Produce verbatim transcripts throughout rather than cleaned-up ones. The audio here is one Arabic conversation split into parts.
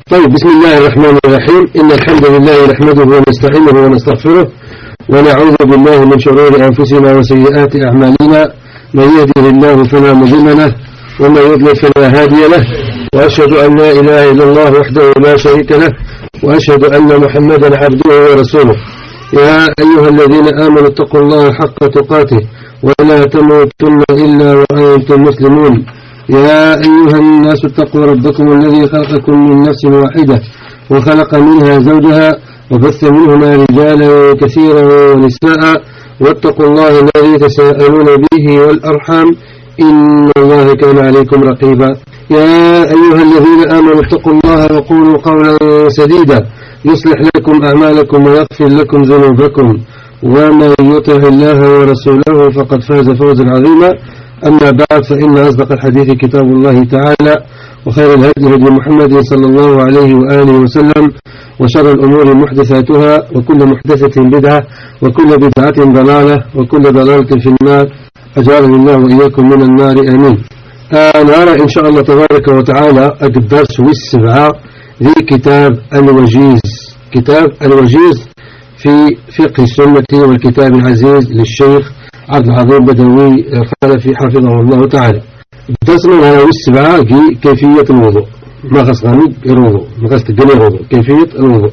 طيب، بسم الله الرحمن الرحيم. إن الحمد لله نحمده ونستعينه ونستغفره ونعوذ بالله من شرور أنفسنا وسيئات أعمالنا. من يهده الله فلا مضل له ومن يضلل فلا هادي له، وأشهد أن لا إله إلا الله وحده لا شريك له، وأشهد أن محمدا عبده ورسوله. يا أيها الذين آمنوا اتقوا الله حق تقاته ولا تموتن إلا وأنتم مسلمون. يا أيها الناس اتقوا ربكم الذي خلقكم من نفس واحدة وخلق منها زوجها وبث منهما رجالا كثيرا ونساء، واتقوا الله الذي تساءلون به والأرحام إن الله كان عليكم رقيبا. يا أيها الذين آمنوا اتقوا الله وقولوا قولا سديدا يصلح لكم أعمالكم ويغفر لكم ذنوبكم، ومن يطع الله ورسوله فقد فاز فوزا عظيما. أما بعد، فإن أصدق الحديث كتاب الله تعالى، وخير الهدي هدي محمد صلى الله عليه وآله وسلم، وشر الأمور محدثاتها، وكل محدثة بدعة، وكل بدعة ضلالة، وكل ضلالة في النار. أجعلني الله وإياكم من النار، آمين. آه نرى إن شاء الله تبارك وتعالى الدرس السبعة في كتاب الوجيز، كتاب الوجيز في فقه السنة والكتاب العزيز للشيخ عبد العظيم بدوي الخلفي حفظه الله تعالى. الدرس الأول السبعة كيفية الوضوء، ما خص غني الوضوء، ما خص تقني الوضوء، كيفية الوضوء.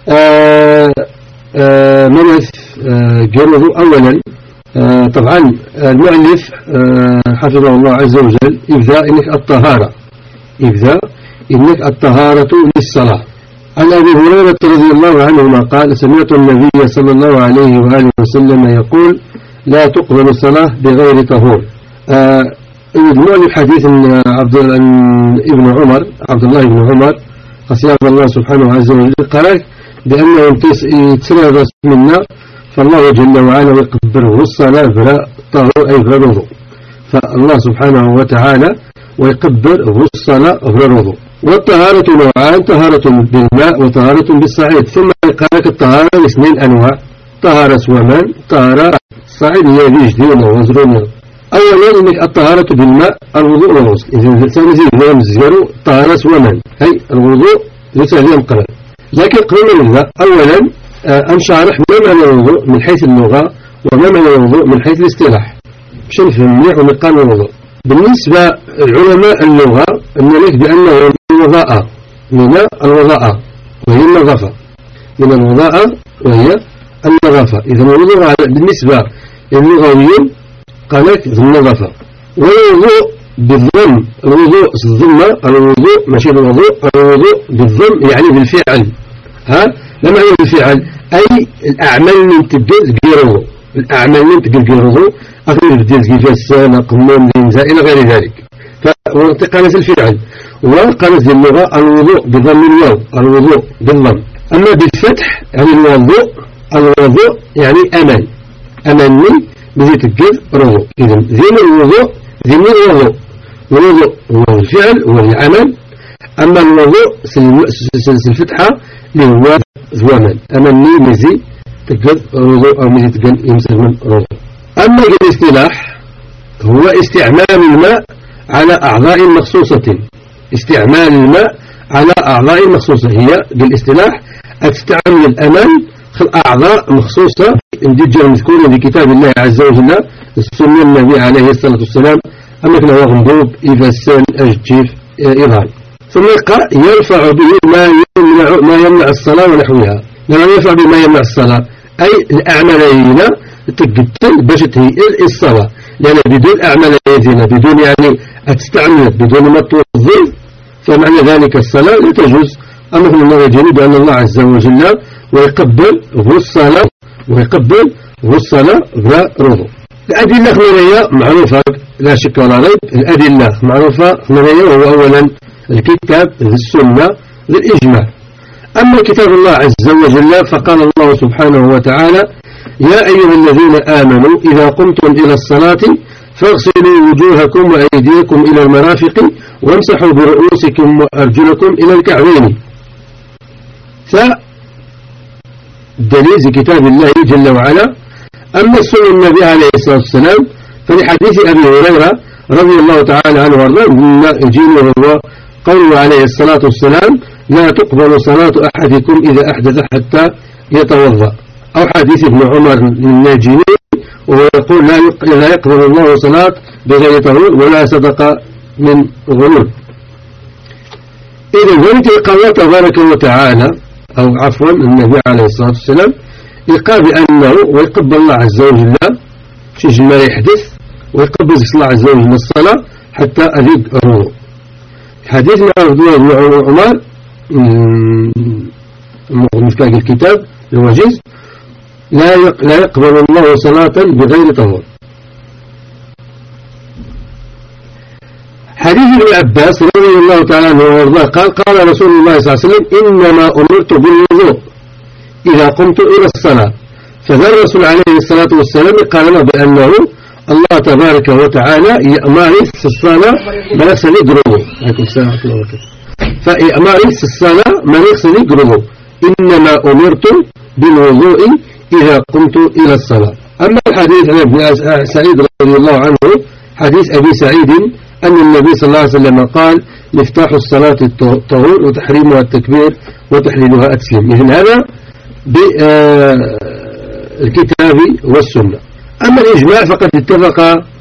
آه آه منعث آه الوضوء. أولا آه طبعا المؤلف آه حفظه الله عز وجل إبداء إنك الطهارة، إبداء إنك الطهارة للصلاة. عن أبي هريرة رضي الله عنهما قال: سمعت النبي صلى الله عليه وآله وسلم يقول: لا تقبل الصلاة بغير طهور. آه المؤلف حديث عبد ابن عمر عبد الله بن عمر خصيصا الله سبحانه عز وجل قال بأنه يتسرى منا فالله جل وعلا يقبله الصلاة بلا طهور أي بلا وضوء، فالله سبحانه وتعالى ويقبل الصلاة بلا وضوء. والطهارة نوعان: طهارة بالماء وطهارة بالصعيد. ثم قال لك الطهارة لاثنين أنواع: طهارة سوامان، طهارة صعيد هي بيجدين وزرون. أولا إنك الطهارة بالماء الوضوء والغسل. إذا الإنسان يزيد ويم زيارو طهارة سوامان، هي الوضوء ليس عليه قبل. لكن قبل من ذا أولا أن شارح ما معنى الوضوء من حيث اللغة وما معنى الوضوء من حيث الاصطلاح، باش نفهم مليح ونقال الوضوء. بالنسبة لعلماء اللغة نعرف بأنه الوضاءة من الوضاءة وهي النظافة، من الوضاءة وهي النظافة. إذا الوضوء بالنسبة للغويين قال لك النظافة. والوضوء بالضم، الوضوء الضمة، الوضوء ماشي الوضوء، الوضوء بالضم يعني بالفعل. ها لا معنى بالفعل؟ أي الأعمال من تبدل غيره، الأعمال من تبدل غيره أخير بديل كيفاس نقمون الإنزاء إلى غير ذلك. فقالت الفعل. وقالت اللغة الوضوء بضم الواو، الوضوء بالضم. أما بالفتح يعني الوضوء، الوضوء يعني أمان، أماني بزيت الجذ رضوء. إذن ذين الوضوء ذين الوضوء، والوضوء هو الفعل هو العمل. أما الوضوء الفتحة اللي هو زوامان، أماني مزي تجذ رضوء أو مزي تجذ يمسك من رضوء. أما الاصطلاح هو استعمال الماء على أعضاء مخصوصة، استعمال الماء على أعضاء مخصوصة. هي بالاصطلاح تستعمل الأمان خل أعضاء مخصوصة اندجا مذكورة في كتاب الله عز وجل السنة النبي عليه الصلاة والسلام. أما كنا هو غندوب إفسان أجتيف إظهار. ثم قال يرفع به ما يمنع, ما يمنع الصلاة ونحوها. لما يرفع به ما يمنع الصلاة أي الأعمالين تقتل باش تهيئ الصلاة، لأن بدون أعمالين بدون يعني تستعمل بدون ما توظف فمعنى ذلك الصلاة لا تجوز. أما كنا الله يجري بأن الله عز وجل ويقبل هو الصلاة ويقبل هو الصلاة بلا رضو. الأدلة خمرية معروفة لا شك ولا ريب، الأدلة معروفة خمرية، وهو أولا الكتاب السنة للإجماع. أما كتاب الله عز وجل فقال الله سبحانه وتعالى: يا أيها الذين آمنوا إذا قمتم إلى الصلاة فاغسلوا وجوهكم وأيديكم إلى المرافق وامسحوا برؤوسكم وأرجلكم إلى الكعبين. فدليل كتاب الله جل وعلا. أما السنة النبي عليه الصلاة والسلام فلحديث أبي هريرة رضي الله تعالى عنه وارضاه يجيني هو قوله عليه الصلاة والسلام: لا تقبل صلاة أحدكم إذا أحدث حتى يتوضأ. أو حديث ابن عمر الناجيني وهو يقول لا يقبل الله صلاة بغير طهور ولا صدقة من غلول. إذا ذلك قال تبارك وتعالى أو عفوا النبي عليه الصلاة والسلام يقال بأنه ويقبل الله عز وجل شيء ما يحدث ويقبل الله عز وجل الصلاة حتى أذيب الروح. حديث مع عبد الله بن عمر مفتاح الكتاب الوجيز لا لا يقبل الله صلاة بغير طهور. حديث ابن عباس رضي الله تعالى عنه وارضاه قال قال رسول الله صلى الله عليه وسلم إنما أمرت بالوضوء إذا قمت إلى الصلاة. فذا الرسول عليه الصلاة والسلام قال له بأنه الله تبارك وتعالى يأمر في الصلاة ما يغسل يقربه. فيأمر في الصلاة ما يغسل يقربه. إنما أمرت بالوضوء إذا قمت إلى الصلاة. أما الحديث عن ابن سعيد رضي الله عنه حديث أبي سعيد أن النبي صلى الله عليه وسلم قال مفتاح الصلاة الطهور وتحريمها التكبير وتحليلها التسليم. إذن هذا بالكتاب والسنة. أما الإجماع فقد اتفق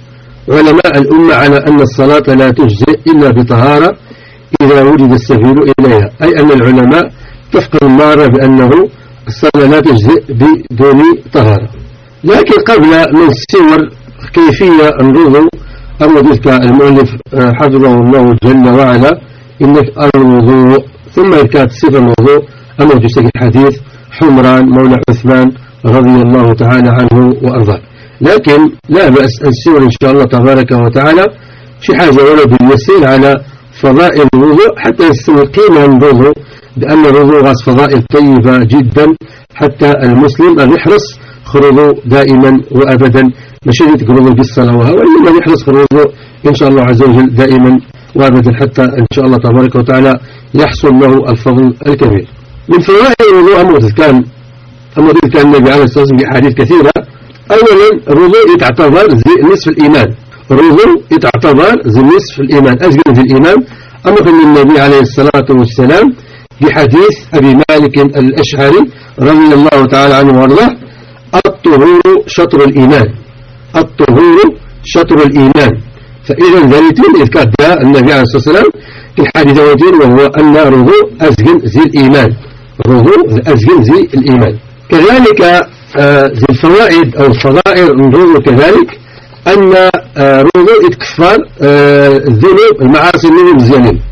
علماء الأمة على أن الصلاة لا تجزئ إلا بطهارة إذا وجد السبيل إليها، أي أن العلماء اتفقوا المارة بأنه الصلاة لا تجزئ بدون طهارة. لكن قبل من الصور كيفية الوضوء أمدلك المؤلف حفظه الله جل وعلا إن الوضوء ثم كانت صفة الوضوء أمدلك الحديث حمران مولى عثمان رضي الله تعالى عنه وأرضاه. لكن لا بأس السور إن شاء الله تبارك وتعالى شي حاجة ولا باليسير على فضائل الوضوء حتى يستوي قيمة الوضوء، لأن الوضوء غاز فضائل طيبة جدا حتى المسلم يحرص خروجه دائما وأبدا مش يتقربوا بالصلاة وإنما يحرص خروجه إن شاء الله عز وجل دائما وأبدا حتى إن شاء الله تبارك وتعالى يحصل له الفضل الكبير. من فوائد الوضوء أمر كان أمر كان النبي عليه الصلاة والسلام بحديث كثيرة. أولا الوضوء يتعتبر زي نصف الإيمان، الوضوء يتعتبر زي نصف الإيمان أزكى في الإيمان. أمر النبي عليه الصلاة والسلام بحديث أبي مالك الأشعري رضي الله تعالى عنه وارضاه الطهور شطر الإيمان، الطهور شطر الإيمان. فإذا ذلك إذ كان النبي عليه الصلاة والسلام في الحديث وجين وهو أن الوضوء أزكى زي الإيمان، الوضوء أزكى زي الإيمان. كذلك ذي الفوائد أو الفضائل الوضوء كذلك أن الوضوء يتكفر الذنوب المعاصي من المزيانين،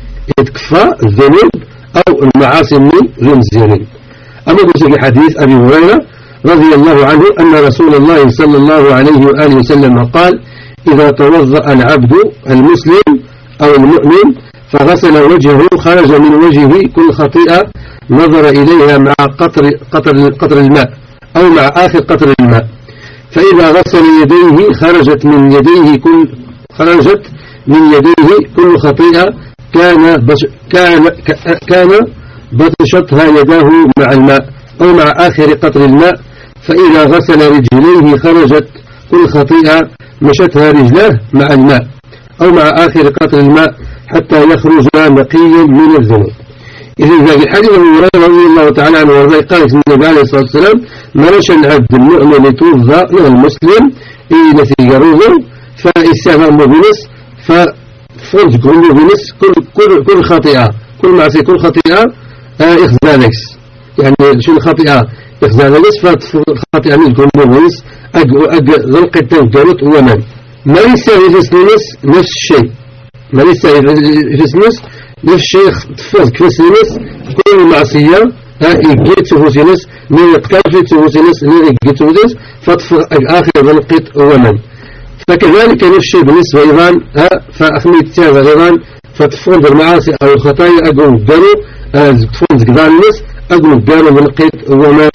يتكفر الذنوب أو المعاصي من المزيانين. أما في حديث أبي هريرة رضي الله عنه أن رسول الله صلى الله عليه وآله وسلم قال إذا توضأ العبد المسلم أو المؤمن فغسل وجهه خرج من وجهه كل خطيئة نظر إليها مع قطر, قطر, قطر الماء أو مع آخر قطر الماء. فإذا غسل يديه خرجت من يديه كل خرجت من يديه كل خطيئة كان بش كان كان بطشتها يداه مع الماء أو مع آخر قطر الماء. فإذا غسل رجليه خرجت كل خطيئة مشتها رجلاه مع الماء أو مع آخر قطر الماء حتى يخرج نقيا من الذنوب. إذن ذلك الحديث أبي هريرة رضي الله تعالى عنه وارضاه قال النبي عليه الصلاة والسلام مرش العبد المؤمن يتوضأ من المسلم إلى ثيجروه فإستعمل بنس ففرج كل بنس كل كل كل خطيئة كل معصية كل خطيئة إخزانكس، يعني شو الخطيئة إخزانكس فخطيئة من كل بنس أج أج ذلك التوجرت ومن ما يستوي جسمنس نفس الشيء، ما يستوي جسمنس نفس الشيء تفوز كفسنس كل معصية ها يجيت تفوسنس من يقترف تفوسنس من يجيت تفوسنس فتفر آخر ذلقت ومن. فكذلك نفس الشيء بالنسبة أيضا ها فأخميت تيابا أيضا فتفون بالمعاصي أو الخطايا أقوم الدارو تفون ذكذان الناس أقوم الدارو ذلقت ومن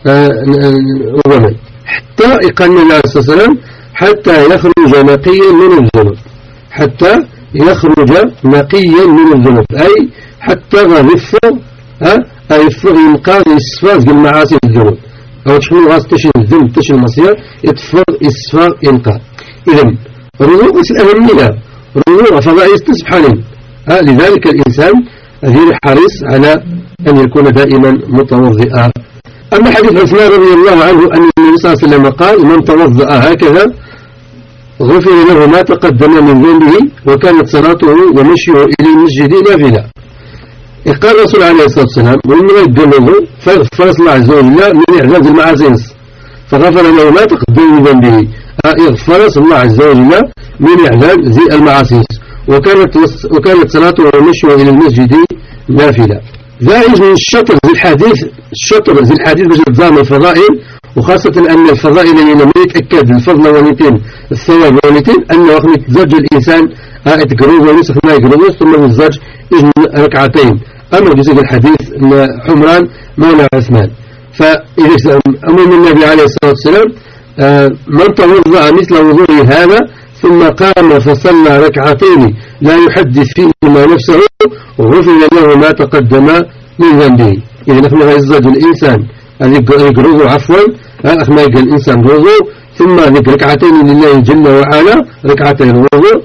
ومن حتى يقال النبي عليه الصلاة والسلام حتى يخرج نقيا من الذنوب، حتى يخرج نقيا من الذنوب أي حتى غرفه ها أي ينقى يصفى المعاصي الذنوب أو تشمل غاز تشن الذنب تشن المصير يتفر يصفى ينقى. إذن الرجوع الأهمية رجوع فضائل سبحانه ها لذلك الإنسان غير حريص على أن يكون دائما متوضئا. أما حديث عثمان رضي الله عنه أن النبي صلى الله عليه وسلم قال من توضأ هكذا غفر له ما تقدم من ذنبه وكانت صلاته ومشيه إلى المسجد نافلة. قال الرسول عليه الصلاة والسلام ومن يقلده فغفر الله عز وجل من إعداد المعاصي فغفر له ما تقدم من ذنبه، يغفر الله عز وجل من إعداد ذي المعاصي وكانت وكانت صلاته ومشيه إلى المسجد نافلة. ذلك من الشطر ذي الحديث الشطر ذي الحديث باش تضام الفضائل، وخاصة أن الفضائل اللي ما يتأكد الفضل ونيتين الثواب ونيتين أنه وقت يتزوج الإنسان يتقرب ونسخ ما يقرب ثم يتزوج ركعتين. أما جزء الحديث أن حمران مولى عثمان. فإذا أمام النبي عليه الصلاة والسلام من توضأ مثل وضوء هذا ثم قام فصلى ركعتين لا يحدث فيهما نفسه وغفر له ما تقدم من ذنبه. إذا نحن يزوج الإنسان يقرض عفوا أخما يقل الإنسان وضوء ثم ذكر ركعتين لله جل وعلا ركعتين وضوء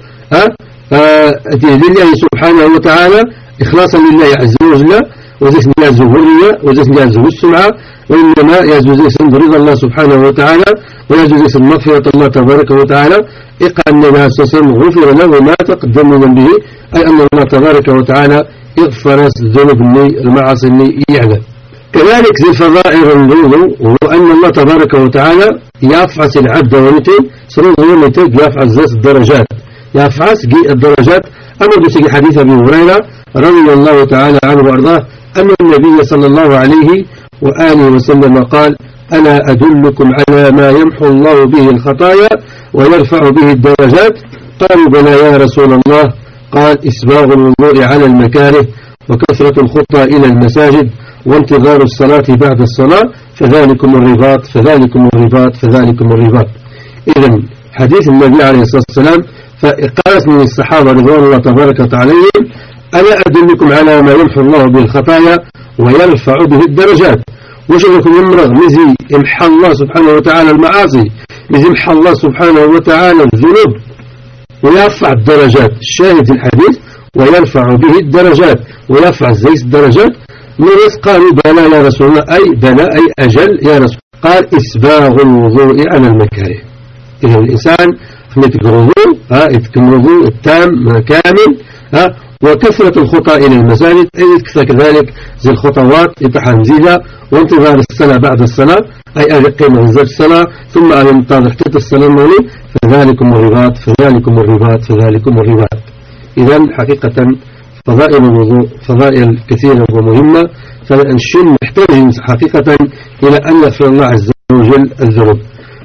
لله سبحانه وتعالى إخلاصا لله عز وجل وزيس نياز الهرية وزيس نياز السمعة، وإنما يزوز رضا الله سبحانه وتعالى ويزوز مغفرة الله تبارك وتعالى. إقى النبي صلى الله عليه وسلم غفر له ما تقدم من ذنبه، أي أن الله تبارك وتعالى يغفر الذنوب المعاصي اللي يعلم. كذلك زي فضائل الوضوء هو أن الله تبارك وتعالى يفعس العبد ونتي سرور ونتي يفعس الدرجات يفعس الدرجات. أما في حديث أبي هريرة رضي الله تعالى عنه وأرضاه أن النبي صلى الله عليه وآله وسلم قال ألا أدلكم على ما يمحو الله به الخطايا ويرفع به الدرجات؟ قالوا بلى يا رسول الله. قال إسباغ الوضوء على المكاره وكثرة الخطى إلى المساجد وانتظار الصلاة بعد الصلاة فذلكم الرباط فذلكم الرباط فذلكم الرباط. إذن حديث النبي عليه الصلاة والسلام فقالت من الصحابة رضوان الله تبارك وتعالى ألا أدلكم على ما يمحو الله به الخطايا ويرفع به الدرجات؟ وش لكم يمرغ مزي يمحى الله سبحانه وتعالى المعاصي مزي يمحى الله سبحانه وتعالى الذنوب ويرفع الدرجات. الشاهد الحديث ويرفع به الدرجات ويرفع زيس الدرجات. نرس قالوا بلى يا رسول الله أي بلى أي أجل يا رسول. قال إسباغ الوضوء على المكاره. إذا الإنسان يتقن الوضوء ها يتقن الوضوء التام كامل ها وكثرة الخطى إلى المساجد أي كذلك زي الخطوات يتحنزيها وانتظار الصلاة بعد الصلاة أي أقيم غزة الصلاة ثم أن ينتظر حتى الصلاة المولي فذلكم الرباط فذلكم الرباط فذلكم الرباط. إذا حقيقة فضائل الوضوء فضائل كثيرة ومهمة، فالشن محتاج حقيقة إلى أن يغفر الله عز وجل الذنوب.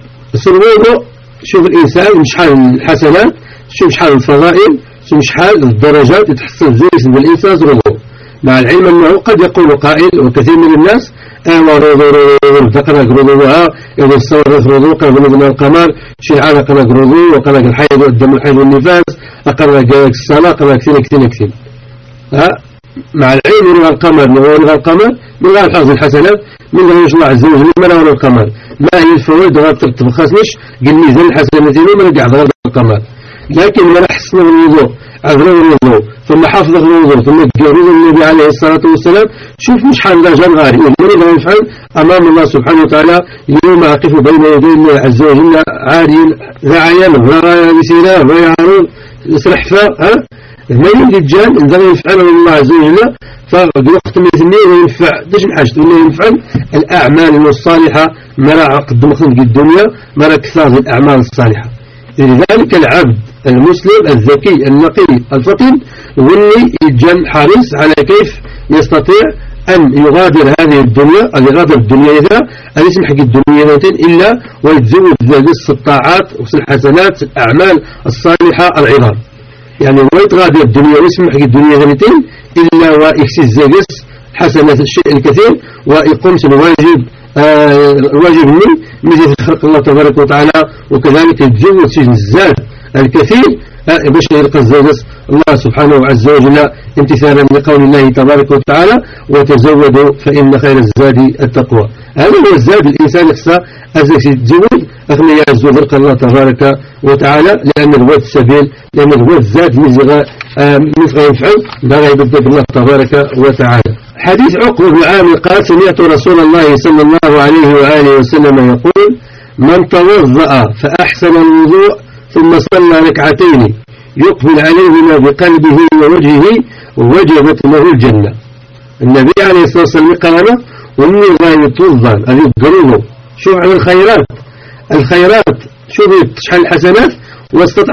الوضوء شوف الإنسان مش حال الحسنات شوف حال الفضائل مش حال الدرجات يتحسن زي اسم الإنسان الوضوء، مع العلم أنه قد يقول قائل وكثير من الناس أنا رضو تقرأ رضوها إذا الصور رضو قرأ من القمر شيء على قرأ رضو وقرأ الحيض والدم الحيض والنفاس أقرأ الصلاة قرأ كثير كثير كثير ها مع العلم من القمر من غير القمر من غير حظ الحسنات من غير الله عز وجل من غير القمر ما هي الفوائد غير ترتب خاصنش قل ميزان الحسنتين ومن قاعد غير القمر. لكن من أحسن الوضوء أغرب الوضوء ثم حافظ الوضوء ثم جرد النبي عليه الصلاة والسلام شوف مش حال رجال غاري ومن يفعل أمام الله سبحانه وتعالى يوم أقف بين يدي الله عز وجل عاريا ذا عيان وغاية بسيرة ويعرون يسرح فا ها ما يمكن الجان إذا يفعل الله عز وجل فوقت ما يثني وينفع دش حاجة ولا ينفعل الأعمال الصالحة مرا قدم خلق الدنيا مرا كثار الأعمال الصالحة. لذلك العبد المسلم الذكي النقي الفطن واللي يتجن حريص على كيف يستطيع أن يغادر هذه الدنيا أن يغادر الدنيا إذا أن يسمح الدنيا إلا ويتزود ذلك الطاعات والحسنات الأعمال الصالحة العظام. يعني ويتغادر الدنيا ويسمح الدنيا ذلتين إلا ويكسي الزيجس حسنات الشيء الكثير ويقوم الواجب آه الواجب من مثل خلق الله تبارك وتعالى وكذلك يتزود سجن الزاد الكثير آه باش يلقى الزيجس الله سبحانه عز وجل امتثالا لقول الله تبارك وتعالى وتزودوا فإن خير الزاد التقوى. هذا هو الزاد. الإنسان يخصى أزاك يتزوج أخنا يعزو ذلك الله تبارك وتعالى، لأن هو السبيل، لأن هو الزاد اللي مثل ينفعل لا يبدأ بالله تبارك وتعالى. حديث عقبة بن عامر قال سمعت رسول الله صلى الله عليه وآله وسلم يقول من توضأ فأحسن الوضوء ثم صلى ركعتين يقبل عليهما بقلبه ووجهه وجبت له الجنة. النبي عليه الصلاة والسلام قال ومن لا يتوضأ هذه القلوب. شوف على الخيرات، الخيرات شوف تشحن الحسنات واستطاع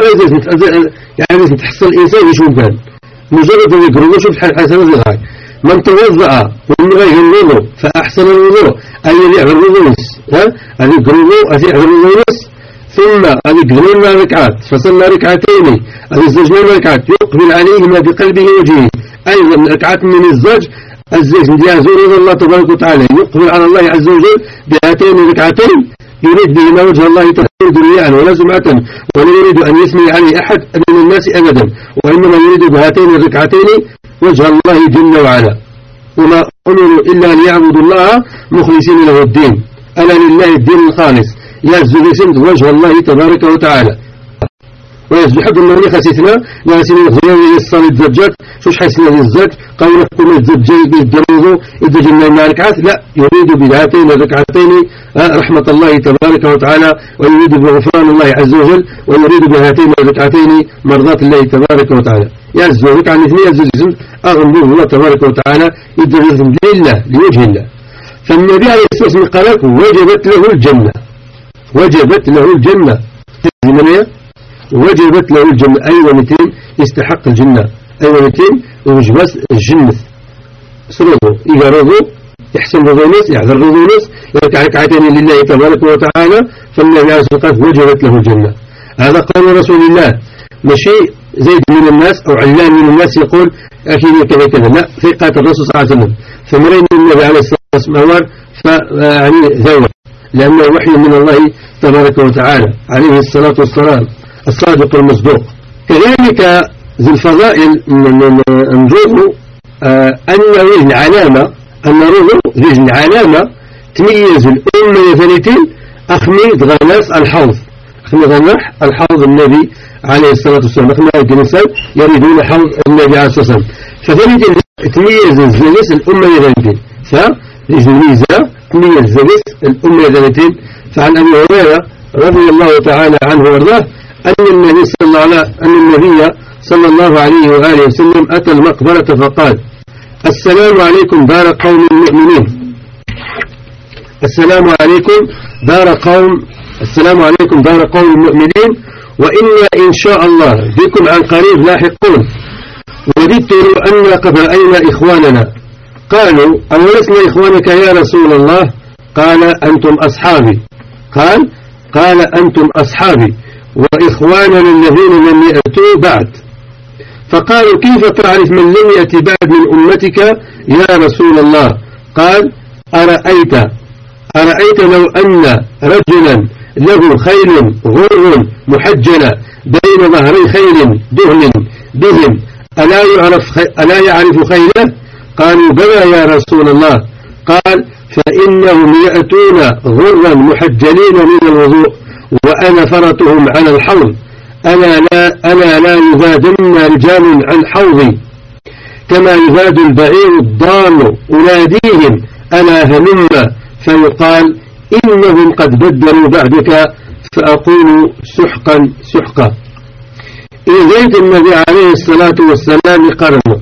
يعني تحصل الإنسان يشوف كان مجرد أن يقرأ شوف الحسنات الغاية. من توضأ ومن غير الوضوء فأحسن الوضوء أي يعمل الوضوء ها هذه الوضوء هذه الوضوء ثم هذه قبلنا ركعات فصلى ركعتين هذه زوجنا ركعات يقبل عليهما بقلبه وجهه. أيضا ركعات من الزوج الزوج ديال زور الله تبارك وتعالى يقبل على الله عز وجل بهاتين الركعتين يريد بهما وجه الله تعالى دنيا ولا سمعة ولا يريد أن يسمي عليه أحد من الناس أبدا، وإنما يريد بهاتين الركعتين وجه الله جل وعلا. وما أمروا إلا ليعبدوا الله مخلصين له الدين ألا لله الدين الخالص يعزل وجه الله تبارك وتعالى. ويزبحك المولي خسيتنا لاسين الغيان الصالح الزجاج شوش حسنا للزج قالوا لكم الزجاج بالدروض إذا جلنا مع ركعات لا يريد بهاتين الركعتين رحمة الله تبارك وتعالى، ويريد بغفران الله عز وجل، ويريد بهاتين الركعتين مرضات الله تبارك وتعالى. يعز ركعة اثنين يعز أغنبه الله تبارك وتعالى يدرز لله لوجه الله. فالنبي عليه الصلاة والسلام قال وجبت له الجنة، وجبت له الجنة من وجبت له الجنة أي ومتين يستحق الجنة أي ومتين وجبت الجنة سرده إذا رضو يحسن رضو ناس يحذر رضو ناس يركع ركعتين لله تبارك وتعالى فالنبي عليه الصلاة والسلام وجبت له الجنة. هذا قول رسول الله مشي زيد من الناس أو علان من الناس يقول أكيد كذا كذا لا، ثقة الرسول صلى الله عليه وسلم فمرين النبي عليه الصلاة والسلام فيعني ذوق لأنه وحي من الله تبارك وتعالى عليه الصلاة والسلام الصادق المصدوق. كذلك ذي الفضائل نجوه أن وجه العلامة أن وجه العلامة تميز الأمة ثلاثين أخمي غناس الحوض أخمي غناح الحوض النبي عليه الصلاة والسلام. أخمي الإنسان يريدون حوض النبي عليه الصلاة والسلام فثلاثين تميز الزلس الأمة ثلاثين فليش الميزة تميز الزلس الأمة ثلاثين. فعن أبي هريرة رضي الله تعالى عنه وارضاه أن النبي صلى الله عليه أن النبي صلى الله عليه وآله وسلم أتى المقبرة فقال السلام عليكم دار قوم المؤمنين، السلام عليكم دار قوم السلام عليكم دار قوم المؤمنين وإنا إن شاء الله بكم عن قريب لاحقون. وددت أن قد رأينا إخواننا. قالوا أولسنا إخوانك يا رسول الله؟ قال أنتم أصحابي. قال قال أنتم أصحابي وإخواننا الذين لم يأتوا بعد. فقالوا كيف تعرف من لم يأتي بعد من أمتك يا رسول الله؟ قال أرأيت أرأيت لو أن رجلا له خيل غر محجلة بين ظهري خيل دهن بهم ألا يعرف, ألا يعرف خيله؟ قالوا بلى يا رسول الله. قال فإنهم يأتون غرا محجلين من الوضوء وأنا فرتهم على الحوض أنا لا, أنا لا يذادن رجال عن حوضي كما يذاد البعير الضال أناديهم ألا هلم فيقال إنهم قد بدلوا بعدك فأقول سحقا سحقا. إذا زيد النبي عليه الصلاة والسلام قرنه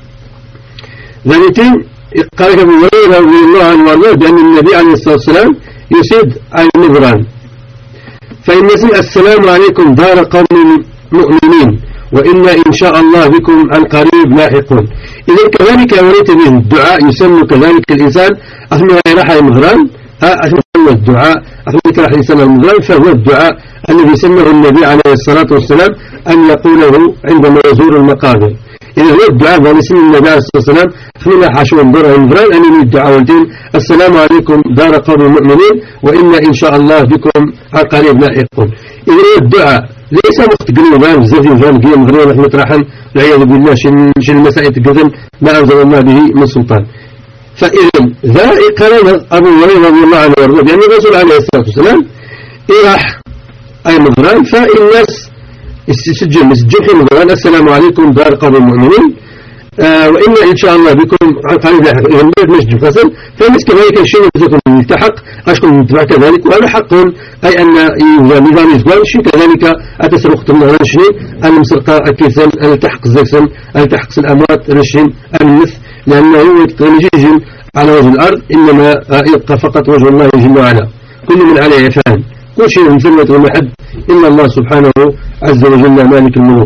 ذلك قال أبو هريرة رضي الله عنه وارضاه بأن النبي عليه الصلاة والسلام يسد المبران فإن يسمع السلام عليكم دار قوم مؤمنين وإنا إن شاء الله بكم عن قريب لاحقون. إذا كذلك أوليت به الدعاء يسمى كذلك الإنسان أخمي راح المغران أخمي الدعاء أخمي راح الإنسان المغران فهو الدعاء الذي سمه النبي عليه الصلاة والسلام أن يقوله عندما يزور المقابر. إذا هو الدعاء باسم النبي عليه الصلاة والسلام خلينا حاشون دار المغران أن من الدعاء والدين السلام عليكم دار قوم المؤمنين وإنا إن شاء الله بكم عن قريب لاحقون. إذا هو الدعاء ليس وقت قلوبان بزاف يفهم قيام مغرب رحمة رحم العياذ بالله شن شن المسائل تقدم ما أنزل الله به من سلطان. فإذا ذا قرن أبو هريرة رضي الله عنه وارضاه بأن الرسول عليه الصلاة والسلام إراح أي مضران فالناس السجن مسجن في مضران السلام عليكم دار قوم المؤمنين آه وإن إن شاء الله بكم عن لاحق إذا ما مسجد فصل فمس كذلك الشيء يزكم يلتحق أشكر نتبع كذلك وهذا حق أي أن نظام يزوان شيء كذلك أتسرق تمنع رشين المسرقة أكيسا التحق الزكسن التحق الأموات رشين المث لأنه يتغنجيج على وجه الأرض إنما يبقى فقط وجه الله جل وعلا كل من عليه فان كل شيء من ثمة ومحد إلا الله سبحانه عز وجل مالك الملوك.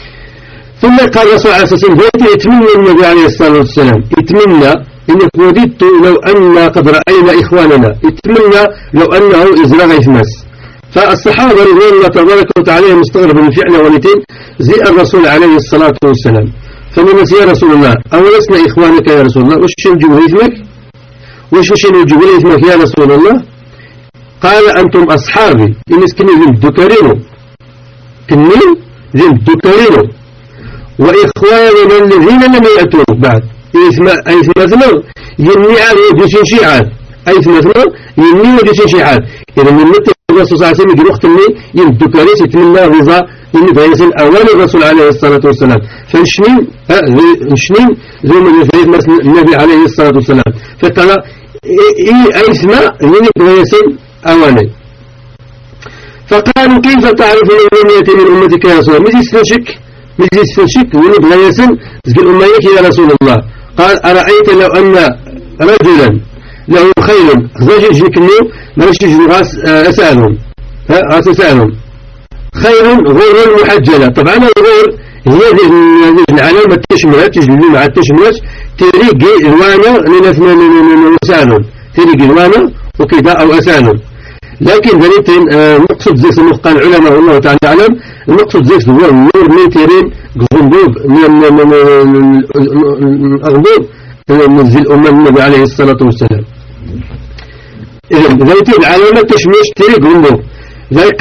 ثم قال الرسول عليه الصلاة والسلام يتمنى النبي عليه الصلاة والسلام يتمنى إنك وددت لو أن قد رأينا إخواننا يتمنى لو أنه إزراغ يثمس. فالصحابة رضوان الله تبارك وتعالى مستغرب من فعل ولتين زي الرسول عليه الصلاة والسلام فمن يا رسول الله أولسنا إخوانك يا رسول الله وش نجيب إثمك وش وش نجيب إثمك يا رسول الله قال أنتم أصحابي المسكين ذم الدكارينو كنين ذم الدكارينو وإخواننا الذين لم يأتوا بعد أي مثلا يمني عليه بشين شيعات أي مثلا يمني بشين شيعات إذا من متى الرسول صلى الله عليه وسلم يقول وقت اللي يم الدكاريس يتمنى رضا إنه فيصل أول الرسول عليه الصلاة والسلام فالشنين الشنين زي ما يفعل مثل النبي عليه الصلاة والسلام فقال إيه أي اسماء إنه فيصل أولا فقالوا كيف تعرف من لم يأتي من أمتك يا رسول الله مجلس فشك مجلس فشك ونب فيصل زقل أميك يا رسول الله قال أرأيت لو أن رجلا له خيل زوجي جيكني ما نشتج غاس أسألهم غاس أسألهم خير غور محجلة طبعا الغور هي العلامة تشملت تجلي مع التشملت تريق الوانا لنثنى نسألهم تريق الوانا وكذا أو أسألهم لكن ذلك نقصد زيس المقال العلماء والله تعالى أعلم نقصد زيس هو النور ميترين غنبوب من الأغنبوب منزل أمة النبي عليه الصلاة والسلام إذن ذلك العلامة تشملت تريق غنبوب ذلك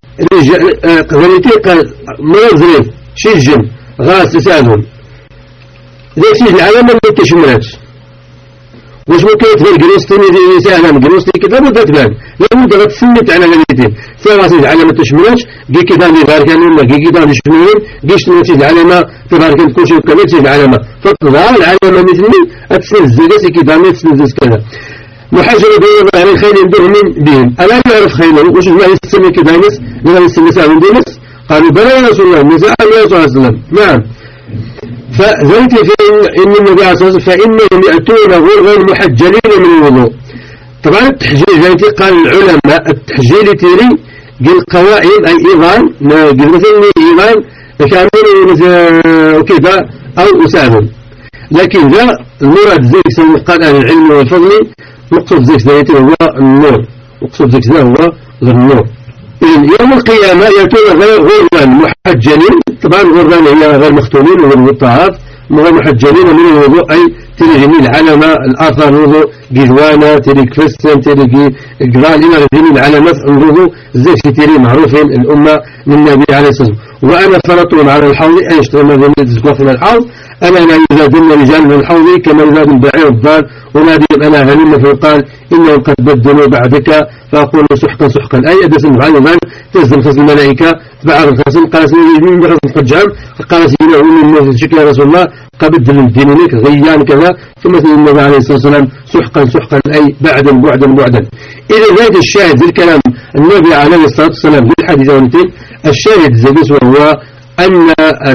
ذلك قال مرض زريف شجن غاس تسألهم ذلك العلامة اللي تشملت واش ممكن تفرق جنوستني يسألهم جنوستني كذا مدة تبان لابد أن تسمت على ذلك سواء سيد علامة تشملش جي كذا اللي بارك أنهم جي كذا نشملهم جيش تمشي العلامة تبارك أن كل شيء كذا تسيد العلامة فتظهر العلامة مثلي أتسند الزجاج كذا ما تسند كذا محجر بين على الخيل يندور من بهم ألا يعرف خيله وش ما يستمع كذا ناس لما يستمع ساعة دينس قالوا بلى يا رسول الله نزاع يا رسول الله نعم فذلك إن النبي عليه الصلاة والسلام فإنهم يأتون غرغا محجلين من الوضوء طبعا التحجيل ذلك قال العلماء التحجيل تيري قل قوائم أي إيضان قل مثل إيضان كامل وكذا أو أسامل لكن ذا المراد زيك سنة قال أهل العلم والفضل مقصود زيك ذلك هو النور مقصود زيك ذا هو النور إذن يوم القيامة يأتون غرغا محجلين طبعا غرغان هي غير مختونين وغير مطاعات غير محجلين من الوضوء أي تري جميل علامة الآثار الوضوء جدوانا تري كفستن تري جرال إلى جميل علامات الوضوء زي تري معروفين الأمة من النبي عليه الصلاة والسلام وأنا فرطهم على الحوض أي اشتغل ما بين من الحوض أنا لا يزادن رجال من الحوض كما يزاد البعير الضال ونادي أنا هلم فقال إنهم قد بدلوا بعدك فأقول سحقا سحقا أي أدس بعد ذلك تنزل خصم الملائكة بعد الخصم قال سيدي من خصم قد جام قال سيدي من شكل يا رسول الله قبل الدينيك غيان كذا ثم سيدنا النبي عليه الصلاة والسلام سحقا سحقا أي بعدا بعدا بعدا إذا هذا الشاهد الكلام النبي عليه الصلاة والسلام بالحديث والتين الشاهد زيدس وهو أن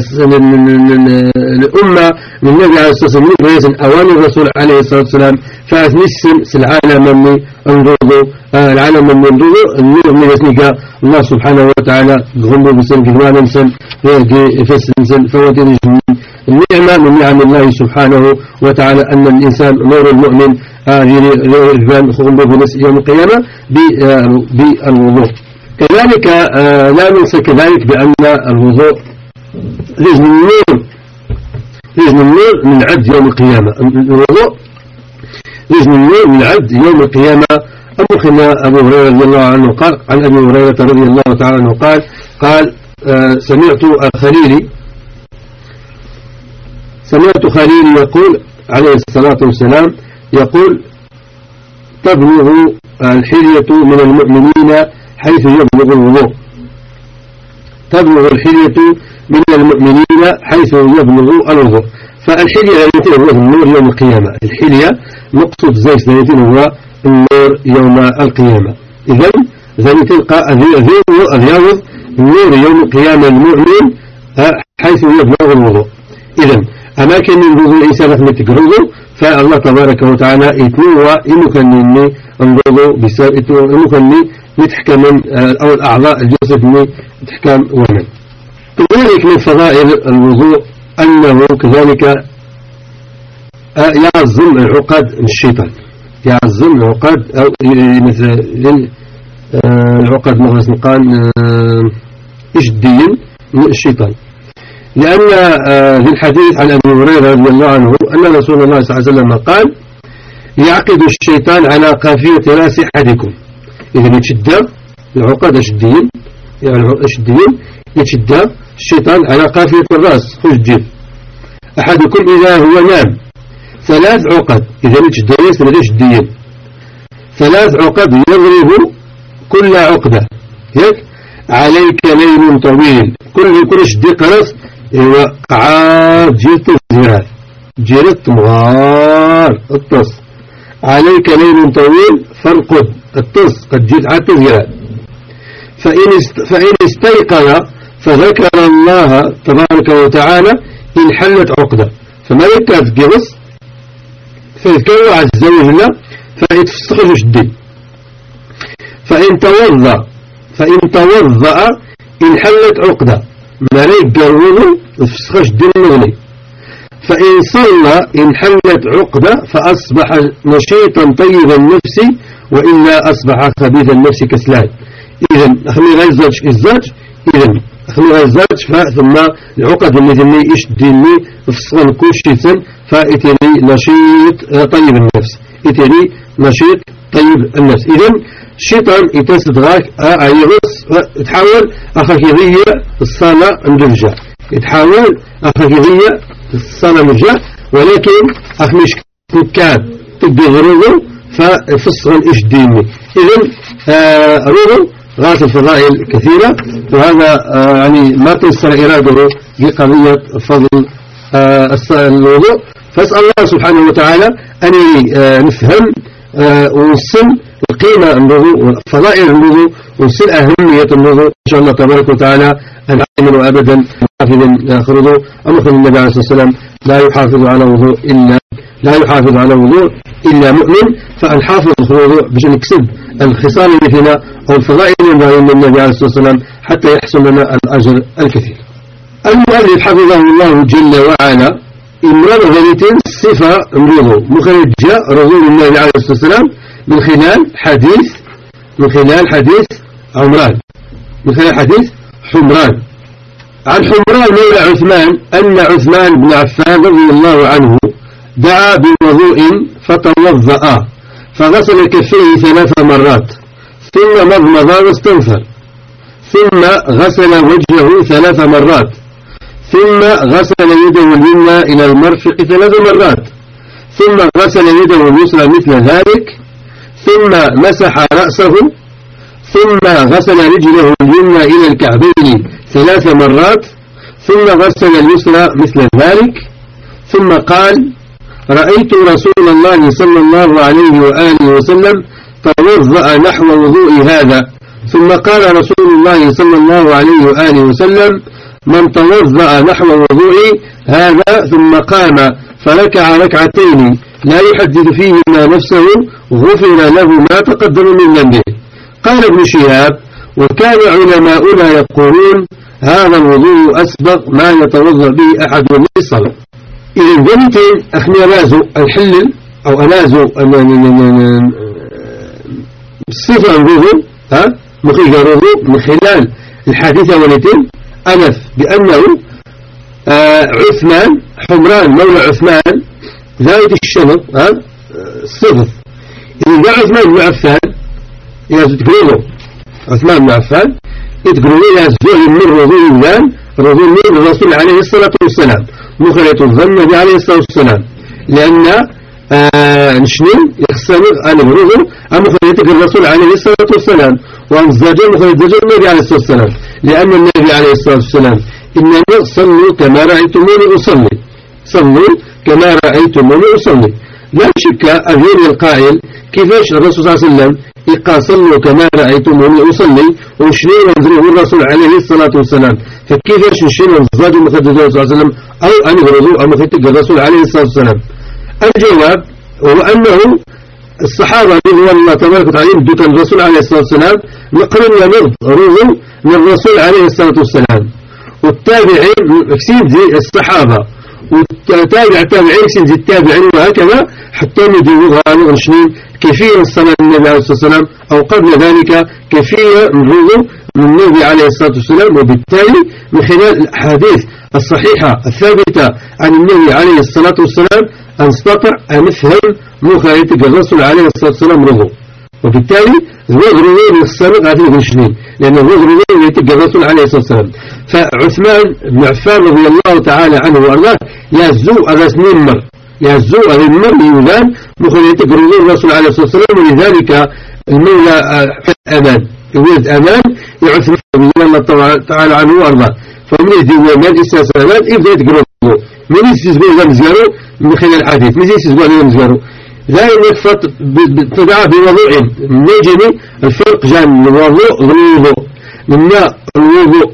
الأمة من النبي عليه الصلاة والسلام ويزن أوان الرسول عليه الصلاة والسلام فأثنسن العالم من انظروا العالم من انظروا النور من يسنك الله سبحانه وتعالى غنبه بسن كدوانا نسن فسنسن فوتر النعمة من نعم الله سبحانه وتعالى أن الإنسان نور المؤمن غير غنبه بنس يوم القيامة بالوضوء كذلك لا ننسى كذلك بأن الوضوء لازم النور لازم النور من عد يوم القيامة الوضوء لازم النور من عد يوم القيامة أبوخنا أبو هريرة رضي الله عنه قال عن أبي هريرة رضي الله تعالى عنه قال قال آه سمعت خليلي سمعت خليلي يقول عليه الصلاة والسلام يقول تبلغ الحلية من المؤمنين حيث يبلغ الوضوء. تبلغ الحلية من المؤمنين حيث يبلغ الوضوء. فالحلية التي هو النور يوم القيامة. الحلية مقصود زيت التي هو النور يوم القيامة. إذن ذلك تلقى اليوض النور يوم القيامة المؤمن حيث يبلغ الوضوء. إذن أماكن من وضوء الإنسان لكم تقرضوا فالله تبارك وتعالى يتنوى يمكنني الوضوء بسبب يمكنني نتحكم من أو الأعضاء الجسد من تحكم ومن. كذلك من فضائل الوضوء أنه كذلك يعظم العقد من الشيطان. يعظم العقد أو مثل العقد مثل قال إجديا من الشيطان. لأن في الحديث عن أبي هريرة رضي الله عنه أن رسول الله صلى الله عليه وسلم قال يعقد الشيطان على قافية رأس أحدكم. إذا يتشدى العقد أشديا يعني أشديا يتشدى الشيطان على قافية الرأس خجل أحدكم إذا هو نام ثلاث عقد. إذا يتشدى يسرد أشديا ثلاث عقد يضرب كل عقدة يك عليك ليل طويل كل كل شدي قرص هو قعاد جيرت الزراف جيرت مغار الطص عليك ليل طويل فارقد الطص قد جيت عاد الزراف. فإن, است فإن استيقظ فذكر الله تبارك وتعالى إن حلت عقدة فما يكاد قرص فيذكره عز وجل فيتفسخ جدي. فإن توضأ فإن توضأ إن حلت عقدة ما يقرونه يتفسخ جدي المغني. فإن صلى إن حلت عقدة فأصبح نشيطا طيب النفس وإلا أصبح خبيث النفس كسلان. إذن أخمي غير الزاج الزاج إذن أخمي غير الزاج ثم العقد الذي يشدني فسخا كل شيء فإتني نشيط طيب النفس إتني نشيط طيب النفس. إذن الشيطان يتسدغاك أعيغس تحاول أخاك يضيع الصلاة الرجاء يتحاول أخاك يضيع الصلاة الرجاء ولكن أخ مش كاد تبدي غروضه ففسخا إشديني. إذن روضه غاية الفضائل كثيرة وهذا يعني ما تيسر إراده في قضية فضل الوضوء. فاسأل الله سبحانه وتعالى أن نفهم ونصل القيمة الوضوء وفضائل الوضوء ونصل أهمية الوضوء إن شاء الله تبارك وتعالى أن عامل أبدا حافظ خرضه. أمخذ النبي عليه الصلاة والسلام لا يحافظ على وضوء إلا لا يحافظ على وضوء إلا مؤمن. فأن حافظ الوضوء باش نكسب الخصال اللي فينا أو الفضائل اللي من النبي عليه الصلاة والسلام حتى يحصل لنا الأجر الكثير. المؤلف حفظه الله جل وعلا إمرار غنيتين صفة الوضوء مخرجة رسول الله عليه الصلاة والسلام من خلال حديث من خلال حديث عمران من خلال حديث حمران عن حمران مولى عثمان أن عثمان بن عفان رضي الله عنه دعا بوضوء فتوضأ فغسل كفيه ثلاث مرات ثم مضمض واستنثر ثم غسل وجهه ثلاث مرات ثم غسل يده اليمنى إلى المرفق ثلاث مرات ثم غسل يده اليسرى مثل ذلك ثم مسح رأسه ثم غسل رجله اليمنى إلى الكعبين ثلاث مرات ثم غسل اليسرى مثل ذلك ثم قال رأيت رسول الله صلى الله عليه وآله وسلم توضأ نحو وضوء هذا. ثم قال رسول الله صلى الله عليه وآله وسلم من توضأ نحو وضوء هذا ثم قام فركع ركعتين لا يحدث فيهما نفسه غفر له ما تقدم من ذنبه. قال ابن شهاب وكان علماؤنا يقولون هذا الوضوء أسبغ ما يتوضأ به أحد للصلاة. إذا ذنبتين أخني رازو الحلل أو أنازو الصفة الوضوء ها مخرج الوضوء من خلال الحديثة ولتين أنف بأنه آه عثمان حمران مولى عثمان ذات الشنط ها الصفر. إذا جاء عثمان بن عفان إذا تقولوا عثمان بن عفان يتقولوا إلى الزهر من رضو الإمام رضو من الرسول عليه الصلاة والسلام مخرج الظن عليه الصلاة والسلام لأن آه نشنين يخصني أنا بروزو أما خليتك الرسول عليه الصلاة والسلام وأن الزجر مخليت زجر النبي عليه الصلاة والسلام لأن النبي عليه الصلاة والسلام إنما صلوا كما رأيتموني أصلي صلوا كما رأيتموني أصلي لا شك أذين القائل كيفاش الرسول صلى الله عليه وسلم يقال صلوا كما رأيتموني أصلي وشنين ونزلوا الرسول عليه الصلاة والسلام فكيفاش نشين ونزاجوا مخليت الرسول صلى الله عليه وسلم أو أن يغرزوا أو مخليت الرسول عليه الصلاة والسلام الجواب هو أنه الصحابة رضوان الله تبارك وتعالى دوك الرسول عليه الصلاة والسلام نقلوا ونرض رضوا من الرسول عليه الصلاة والسلام والتابعين كسيد زي الصحابة والتابع التابعين كسيد زي التابعين وهكذا حتى ندوغها نغنشنين كيفية الصلاة النبي عليه الصلاة والسلام أو قبل ذلك كيفية نرضوا من النبي عليه الصلاة والسلام وبالتالي من خلال الأحاديث الصحيحة الثابتة عن النبي عليه الصلاة والسلام أن نستطع أن نفهم مخالفة الرسول عليه الصلاة والسلام رضو وبالتالي الوغرين السابق هذه الشنين لأن الوغرين يتقى الرسول عليه الصلاة والسلام فعثمان بن عفان رضي الله تعالى عنه وأرضاه يهزو على سنين مر يهزو على المر يولان مخالفة الرسول عليه الصلاة والسلام ولذلك المولى أمان يولد أمان يعثمان رضي الله تعالى عنه وأرضاه فمن يهدي ومان إستسلامات إبدأ يتقربه من يستسبوع ذا مزيارو من خلال الحديث من يستسبوع ذا مزيارو لا ينفت فدعا بوضوع نجني الفرق جان الوضوء والوضوء منا الوضوء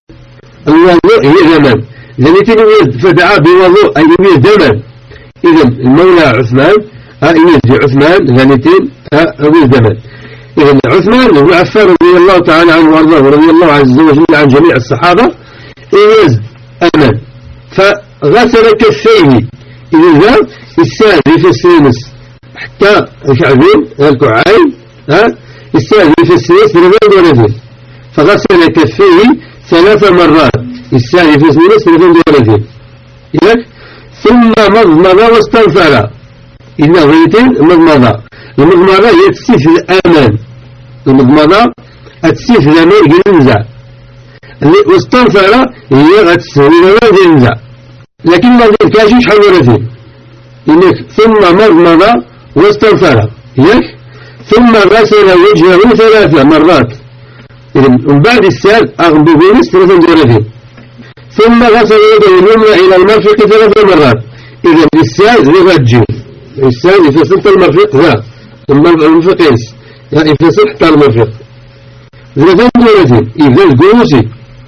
الوضوء هي زمن زميتين فدعا بوضوء أي يميز زمن إذن المولى عثمان يميز عثمان زميتين يميز زمن إذن عثمان بن عفان رضي الله تعالى عنه وارضاه ورضي الله عز وجل عن جميع الصحابة يميز أمان فغسل كفيه إذا السادي في السينس حتى الكعبين الكعين ها السادي في السينس ربان ورثين فغسل كفيه ثلاث مرات السادي في السينس ربان ورثين ثم مضمض واستنفر إن غيتين مضمضة المضمضة هي تسيف الأمان المضمضة تسيف الأمان ينزع واستنفر هي غتسهل الأمان ينزع لكن ما ذلك شحال ورثين إنك ثم مضمض واستنفر يك ثم غسل وجهه ثلاث مرات من بعد السال أغنب بينس ثلاث ورثين ثم غسل يده اليمنى إلى المرفق ثلاث مرات إذا السال يرجل السال يفصل المرفق ذا المرفق ينس يفصل حتى المرفق ثلاث ورثين إذا الجلوسي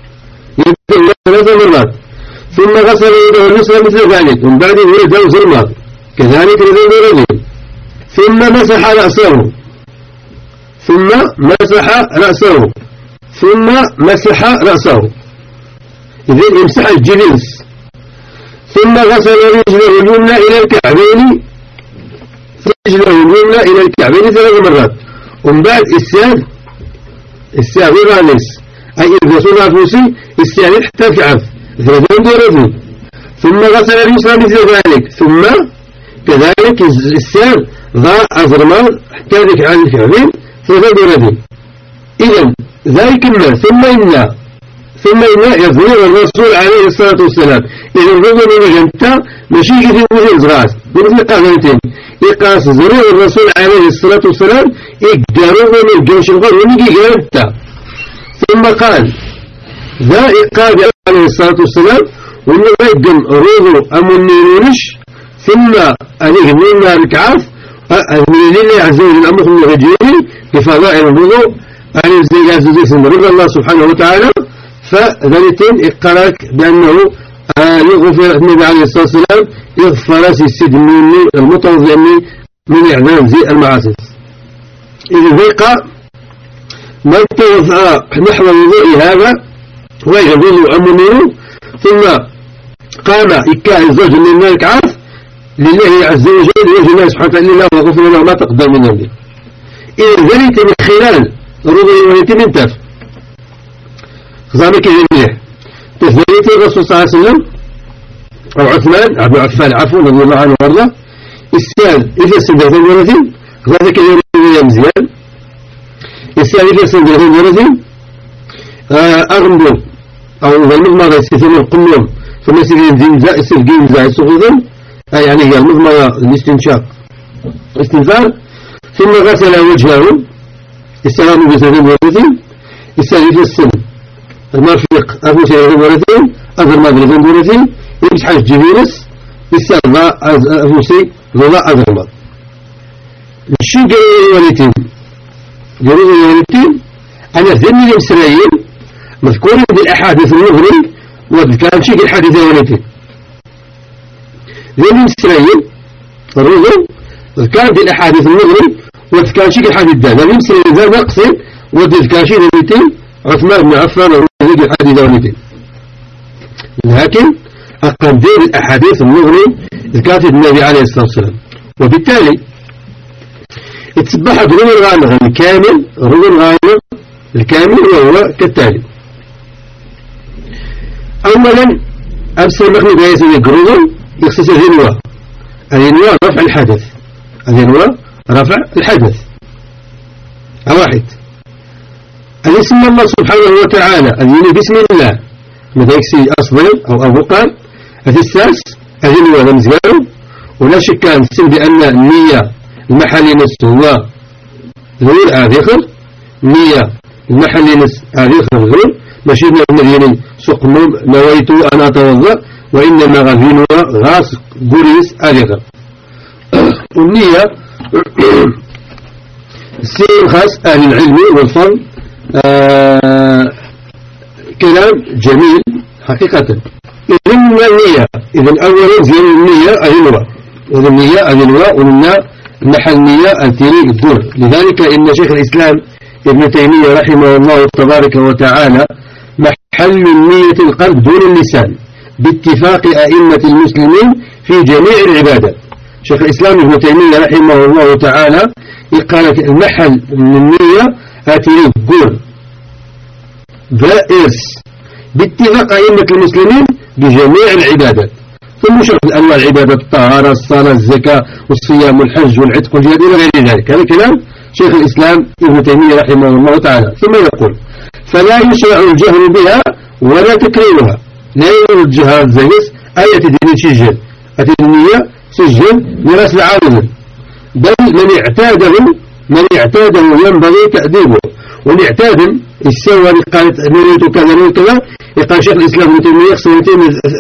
يده ثلاث مرات ثم غسل يده اليسرى مثل ذلك ومن بعد يده زرمات كذلك لذين ورثين ثم مسح رأسه ثم مسح رأسه ثم مسح رأسه إذن يمسح الجليس ثم غسل رجله اليمنى إلى الكعبين رجله اليمنى إلى الكعبين ثلاث مرات ومن بعد الساد الساد الرانس أي الرسول الفوسي الساد حتى الكعب ثلاثين ورثين ثم غسل اليسرى مثل ذلك ثم كذلك الساد ضاء أزرمان حتى ذلك عن الكعبين ثلاثة ورثين إذن ذلك ما ثم إنا ثم إنا يظهر الرسول عليه الصلاة والسلام إذن الرجل من جنتا ماشي في وجه الزراس مثل قاعدتين يقاس ظهور الرسول عليه الصلاة والسلام يقدروا من الجوش الغر ونجي جنتا ثم قال ذا إقاب عليه الصلاة والسلام ونقدم روضو أمنينونش ثم عليه من الكعاف من الله عز وجل أمرهم الرجيم بفضائل الوضوء عن الزيج عز وجل رضا الله سبحانه وتعالى فذلتين إقراك بأنه يغفر النبي عليه الصلاة والسلام يغفر السيد مني المتوضئ من إعلام زي المعاصي إذا ذيق من توضأ نحو الوضوء هذا ويجب أمنه ثم قام إكاء الزوج من الملك عاف لله عز وجل وجه الله سبحانه وتعالى الله وغفر له ما تقدم من ذنبه إذا ذلك من خلال رضي الوليد من تف خزامك جميع تثبيت الرسول صلى الله عليه وسلم أو عثمان أبو عفان عفوا رضي الله عنه وارضاه السال إذا سندرت الولدين خزامك جميع مزيان السال إذا سندرت الولدين أغنبوا أو المغمضة يستثمر قلهم ثم سيجين زمزاء السلقين زاء السخوذا يعني هي المضمرة الاستنشاق استنثار، ثم غسل وجهه استلام بثلاثين مرتين، استلم السن المرفق أبو ثلاثين مرتين، أذر مدرسين مرتين، يمسح الجبينس استلم أبو سي غضاء أذر مد. الشيء قالوا الوالدين قالوا الوالدين أنا ذني الإسرائيل مذكورين بالأحاديث المغرب وكان شيء الحديث الوالدين ذني الإسرائيل الرجل كان بالأحاديث المغرب وكان شيء الحديث ده ذني الإسرائيل ذا نقصد وكان شيء الوالدين عثمان بن عفان وذني الحديث الوالدين، لكن أقام دير الأحاديث المغرب الكاتب النبي عليه الصلاة والسلام. وبالتالي اتسبحت رجل غانغ الكامل رجل غانغ الكامل وهو كالتالي: أولا أبسل مخلوق يسمى قرون يخصص الهنوى. الهنوى رفع الحدث، الهنوى رفع الحدث. واحد الاسم الله سبحانه وتعالى الهنوى بسم الله مدايكسي أصدر أو أبو قال الثالث الهنوى لمزقاره، ولا شك أن السن بأن النية المحلي نس هو غير آذخر، نية المحلي نس آذخر غير ماشي من سقمم نويت أن أتوضأ، وإنما غفين غاس قريس آذخر. والنية السين خاص أهل العلم والفضل. آه كلام جميل حقيقة. إذن النية إذن أولا زين النية أهلها، إذن النية أهلها ومنها محل نية التيري الدور. لذلك إن شيخ الإسلام ابن تيمية رحمه الله تبارك وتعالى محل النية القلب دون اللسان باتفاق أئمة المسلمين في جميع العبادات. شيخ الإسلام ابن تيمية رحمه الله تعالى قال المحل من النية التيري الدور جائز باتفاق أئمة المسلمين بجميع العبادات. ثم شرط أنواع العبادة الطهارة الصلاة الزكاة والصيام والحج والعتق والجهاد إلى غير ذلك. هذا كلام شيخ الإسلام ابن تيمية رحمه الله تعالى. ثم يقول: فلا يشرع الجهر بها ولا تكريرها. لا يقول الجهر زيس آية دين سجل النية سجل لرسل عارض، بل من اعتاده من اعتاده ينبغي تأديبه. ومن اعتاد السوى قالت نريد كذا نريد كذا يقال شيخ الإسلام ابن تيمية يقصونتين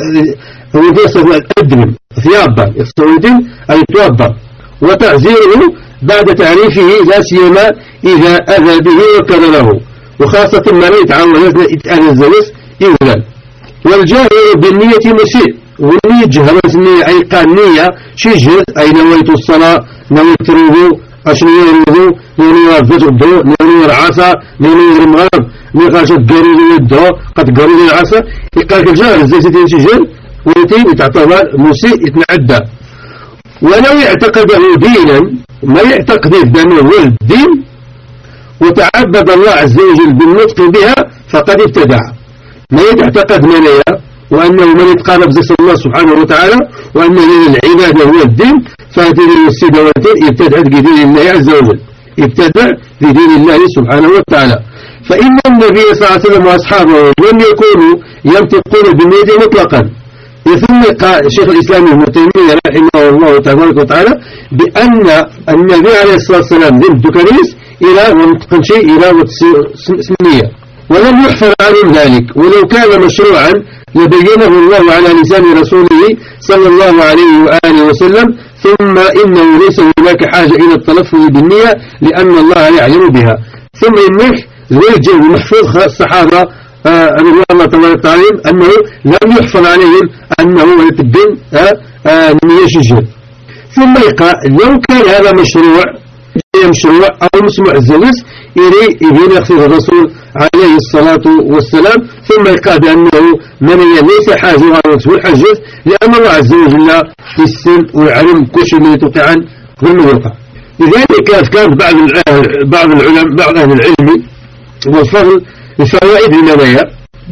ويقصد الأدب ثيابا يقصونتين أي توابا، وتعزيره بعد تعريفه لا سيما إذا أذى به وكرره، وخاصة ما لا يتعاون يتأذى الزوس يولد. والجاهر بالنية مسيء، والنية جهرت النية أي قال نية شجر أي نويت الصلاة نويت الوضوء أشنو الوضوء نويت الفجر الضوء نويت العصا نويت المغرب نويت قريد الضوء قد قريد العصا. يقال الجاهر زي ستين شجر ويتين يتعتبر مسيء يتنعدى. ولو يعتقده دينا ما يعتقد بأنه هو الدين وتعبد الله عز وجل بالنطق بها فقد ابتدع. ما يعتقد منايا وأنه من يتقارب زي الله سبحانه وتعالى وأن العبادة هو الدين فهذه السيدة والدين يبتدع في دين الله عز وجل، يبتدع في دين الله سبحانه وتعالى. فإن النبي صلى الله عليه وسلم وأصحابه لم يكونوا ينطقون بالنية مطلقا. ثم قال شيخ الإسلام ابن تيمية رحمه الله تبارك وتعالى بأن النبي عليه الصلاة والسلام ذن دكانيس إلى ونطقن شيء إلى سمية، ولم يحفر عنهم ذلك. ولو كان مشروعا لبينه الله على لسان رسوله صلى الله عليه وآله وسلم. ثم إنه ليس هناك حاجة إلى التلفظ بالنية لأن الله يعلم بها. ثم إنك الوجه المحفوظ الصحابة رضي الله تبارك وتعالى أنه لم يحفظ عليهم أنه يتبين النية شجر. ثم يقال لو كان هذا مشروع مشروع أو مسموع الزوج إلي يبين يقصد الرسول عليه الصلاة والسلام. ثم يقال بأنه من ليس حاجة على مسموع الحجز لأن الله عز وجل في السن والعلم كل شيء من يتوقع عن كل ما يوقع. لذلك كان بعض بعض العلماء بعض أهل العلم والفضل الفوائد المنايا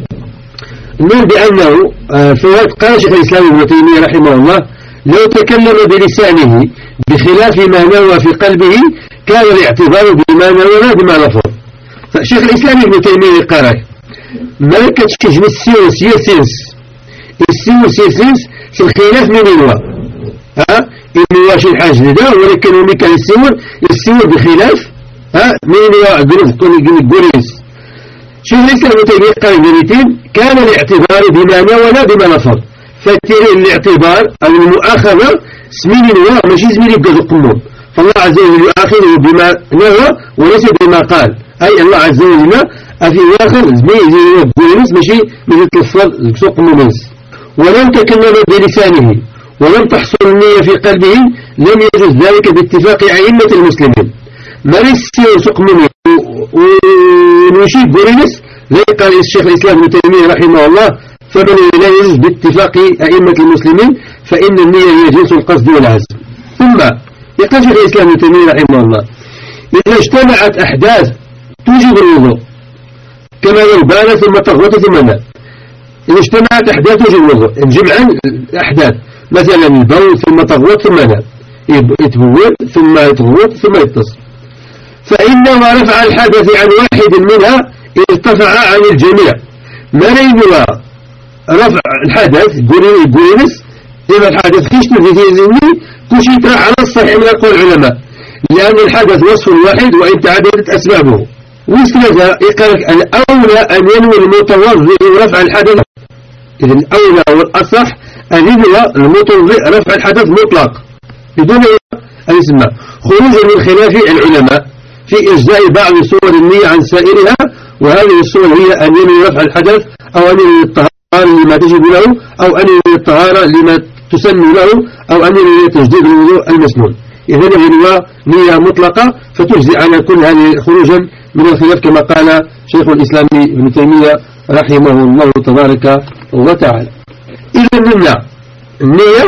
من بأنه فوائد. قال شيخ الإسلام ابن تيمية رحمه الله لو تكلم بلسانه بخلاف ما نوى في قلبه كان الاعتبار بما نوى بما لفظ. فشيخ الإسلام ابن تيمية قال ملكة شجن السيوس يسينس السيوس يسينس في الخلاف من نوى ها إنه واش الحاج ذا ولكن ملي كان يسيور يسيور بخلاف ها من يقول قريس. شيخ الإسلام ابن تيمية قال جريتين كان الاعتبار بما نوى لا بما نفر. فالتالي الاعتبار أو المؤاخذة سمين نوى ماشي زميلي بقى القمون. فالله عز وجل يؤاخذه بما نوى وليس بما قال. أي الله عز وجل أفي واخر زميلي قريس ماشي من يتلفظ سوق مميز. ولم تكلم بلسانه ولم تحصل النية في قلبه لم يجوز ذلك باتفاق أئمة المسلمين. مرسي سوق مميز ونشيد قريس لا قال الشيخ الإسلام ابن تيمية رحمه الله فمن لا يجوز باتفاق أئمة المسلمين فإن النية هي جنس القصد والعزم. ثم يقول شيخ الإسلام ابن تيمية رحمه الله إذا اجتمعت أحداث توجب الوضوء كما لو بال ثم تغوط ثم نام. إذا اجتمعت أحداث توجب الوضوء جمعا أحداث مثلا البول ثم تغوط ثم نام يتبول ثم يتغوط ثم يتصل فإنما رفع الحدث عن واحد منها ارتفع عن الجميع. ما ريبها رفع الحدث قرينس إذا الحدث كيش تنفيذني كيش يطرح على الصحيح من أقوال العلماء لأن الحدث وصف واحد وإن تعددت أسبابه. وإسلذا يقولك الأولى أن ينوي المتوضئ رفع الحدث. إذن الأولى والأصح أن ينوي المتوضئ رفع الحدث مطلق بدون أن يسمى خروجا من خلاف العلماء في إجزاء بعض صور النية عن سائرها. وهذه الصور هي أن ينوي رفع الحدث أو أن ينوي الطهارة لما تجب له أو أن ينوي الطهارة لما تسن له أو أن ينوي تجديد الوضوء المسنون. إذن ينوي نية مطلقة فتجزي على كل هذه خروجا من الخلاف كما قال شيخ الإسلام ابن تيمية رحمه الله تبارك وتعالى. إذن لنا النية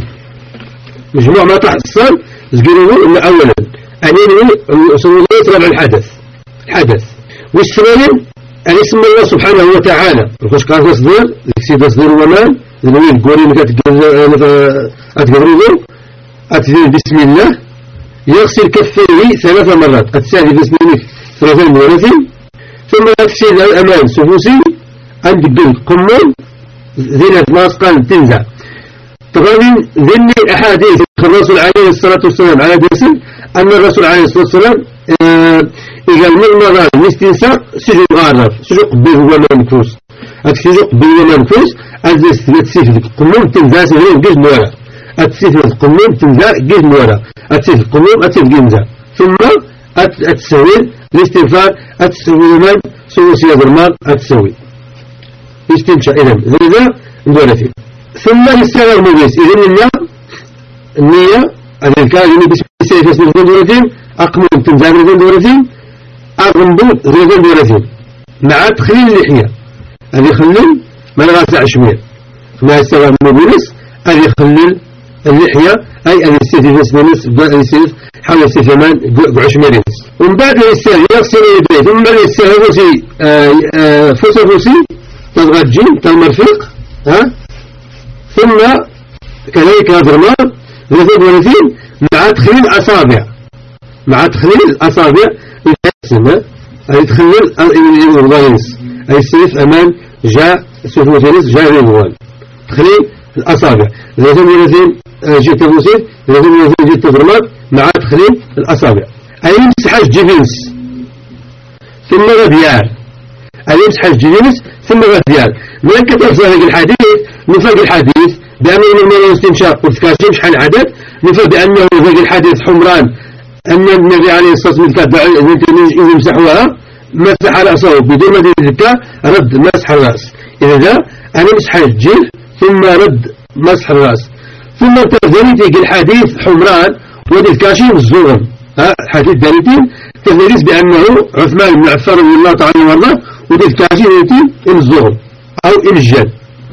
مجموع ما تحصل تقولوا إن أولا أن ينوي رفع الحدث الحدث والثاني أن يسمى الله سبحانه وتعالى وش قال تصدير يكسي تصدير ومان ذنوي القولي أتقربوا أتذين بسم الله يغسل كفيه ثلاث مرات أتساهل بسم الله ثلاث مرات ثم يغسل الأمان سفوسي عند البنت قمون ذين ماسقان تنزع. طبعا ذني أحاديث الرسول عليه الصلاة والسلام على درسل أن الرسول عليه الصلاة والسلام إذا المرمى الاستنساق سجق غارف سجق به ومنفوس أتسجق به ومنفوس أتسيف القموم تنزع سجق جزم ورا أتسيف القموم تنزع جزم ورا أتسيف القموم أتسيف جنزع ثم أتسوي الاستنفار أتسوي من سوي سياد المال أتسوي يستنشأ إذن ذلك ندور فيه. ثم يستغل المجلس إذن النية النية الكلام بسم الله يسمى دورتين أقمم تنزع رجل دورتين أغمضوا رجل دورتين مع تخليل اللحية هذا يخلل ما نغاسع شمير. ثم يستغل المجلس هذا يخلل اللحية أي أن يستيف يسمنس يستيف حول استيفمان عشميرينس. ومن بعد يستيف يغسل يديه ثم يستيف فوسي فوسي فوسي تضغط جيم تالمرفق ها ثم كذلك هذا الماء ثلاثين وثلاثين مع تخليل الأصابع مع تخليل الأصابع السنة أي تخليل الغليس أي السيف أمان جاء سوف وثلاث جاء الغوال تخليل الأصابع ثلاثين وثلاثين جيت تفوسيف ثلاثين وثلاثين جيت تفرمات مع تخليل الأصابع أي يمسح الجبنس ثم غديار أي يمسح الجبنس ثم غديار. من كتبت هذا الحديث نفاق الحديث بأن من الاستنشاق والتكاشف شحال عدد نفاق بأنه ذاك الحديث حمران أن النبي عليه الصلاة والسلام يمسحوها مسح رأسه بدون ما يذكى رد مسح الرأس. إذا ذا أنا مسح الجيل ثم رد مسح الرأس ثم تذكرت الحديث حمران والكاشف الزغم ها حديث دارتين تذكرت بأنه عثمان بن عفان رضي الله تعالى عنه والكاشف إم الزغم أو إم الجن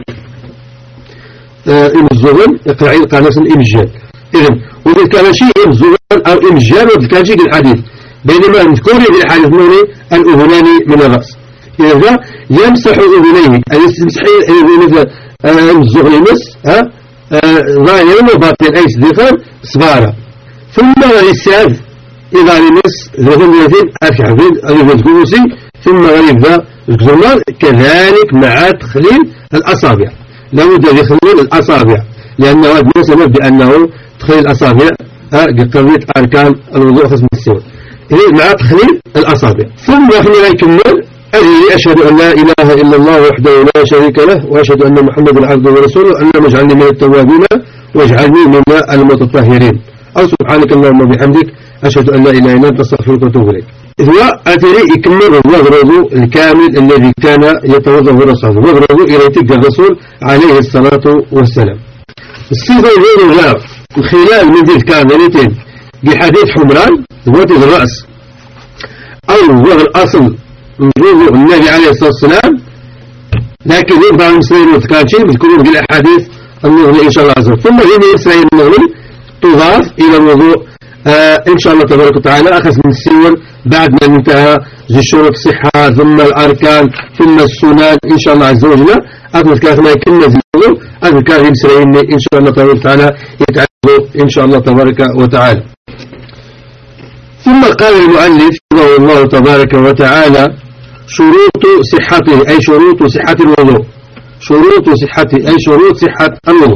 إم الزغم يقرأ يلقى نفس إم الجن. إذن وذلك كان شيء إم الزغم أو إم الجن وذلك شيء الحديث بينما نذكر في الحديث نوري الأذنان من الرأس. إذا يمسح أذنيه أي يمسح مثل إم الزغم يمس ها ظاهرا وباطنا أي صديقا صغارا ثم غيساد إذا يمس ثلاثين ثلاثين أفعفين أيضا الكروسي ثم غيبدا الكزرمان كذلك مع تخليل الأصابع لابد يخلل الأصابع لأنه هذا سبب بأنه تخليل الأصابع قضية أركان الوضوء خصم السور مع تخليل الأصابع. ثم خلينا نكمل أدري أشهد أن لا إله إلا الله وحده لا شريك له وأشهد أن محمدا عبده ورسوله اللهم اجعلني من التوابين واجعلني من المتطهرين أو سبحانك اللهم وبحمدك أشهد أن لا إله إلا أنت أستغفرك وأتوب إليك. هو أدري يكمل الوضوء الكامل الذي كان يتوضأ الرسول وضوء إلى تلك الرسول عليه الصلاة والسلام. الصفة الأولى من خلال من ذي الكاملتين بحديث حمران وتد الرأس أو هو الأصل وضوء النبي عليه الصلاة والسلام، لكن يبقى المسلمين كان شيء بتكونون بالأحاديث النغلي إن شاء الله عز وجل. ثم هنا إسرائيل النغلي تضاف إلى الوضوء آه إن شاء الله تبارك وتعالى أخذ من السور بعد ما انتهى ذي شروط الصحة ثم الأركان ثم السنن إن شاء الله عز وجل أخذ كان ما يكمل ذي الوضوء أخذ كان إسرائيل إن شاء الله تبارك وتعالى يتعلم إن شاء الله تبارك وتعالى. ثم قال المؤلف رحمه الله تبارك وتعالى شروط صحته أي شروط صحة الوضوء شروط صحته أي شروط صحة الوضوء.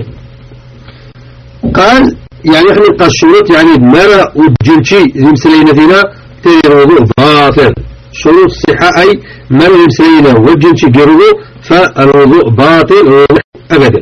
قال يعني احنا نلقى الشروط يعني مرة والجنشي يمسلين فينا تري الوضوء باطل. شروط الصحة أي مرة يمسلين والجنشي قرضوا فالوضوء باطل أبدا.